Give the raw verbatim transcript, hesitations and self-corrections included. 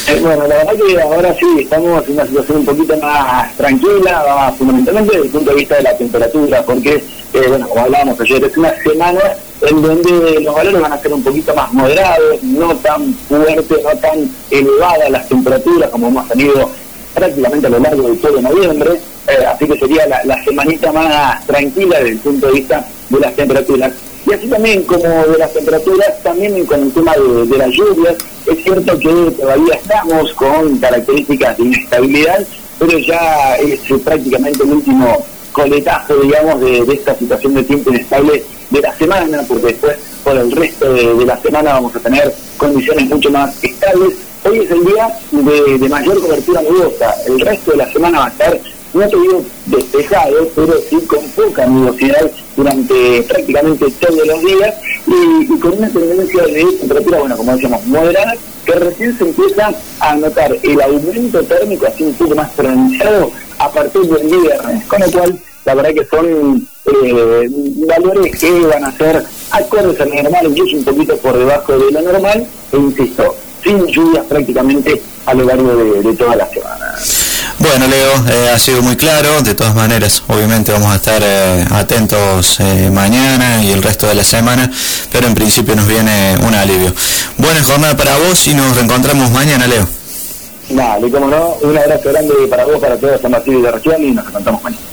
Eh, bueno, la verdad que ahora sí, estamos en una situación un poquito más tranquila, va, fundamentalmente desde el punto de vista de la temperatura, porque, eh, bueno, como hablábamos ayer, es una semana en donde los valores van a ser un poquito más moderados, no tan fuertes, no tan elevadas las temperaturas como hemos tenido prácticamente a lo largo de todo noviembre, eh, así que sería la, la semanita más tranquila desde el punto de vista de las temperaturas. Y así también como de las temperaturas, también con el tema de, de las lluvias, es cierto que todavía estamos con características de inestabilidad, pero ya es prácticamente el último coletazo, digamos, de, de esta situación de tiempo inestable de la semana, porque después por el resto de, de la semana vamos a tener condiciones mucho más estables. Hoy es el día de, de mayor cobertura nubosa, el resto de la semana va a estar, no te digo despejado, pero sí con poca nubosidad durante prácticamente todos los días y, y con una tendencia de temperatura, bueno, como decíamos, moderada, que recién se empieza a notar el aumento térmico así un poco más pronunciado a partir del viernes, con lo cual la verdad que son eh, valores que van a ser acordes al normal, incluso un poquito por debajo de lo normal, e insisto, sin lluvias prácticamente a lo largo de, de toda la semana. Bueno, Leo, eh, ha sido muy claro. De todas maneras, obviamente vamos a estar eh, atentos eh, mañana y el resto de la semana, pero en principio nos viene un alivio. Buena jornada para vos y nos reencontramos mañana, Leo. Dale, cómo no, un abrazo grande para vos, para todos San Martín y de región, y nos encontramos mañana.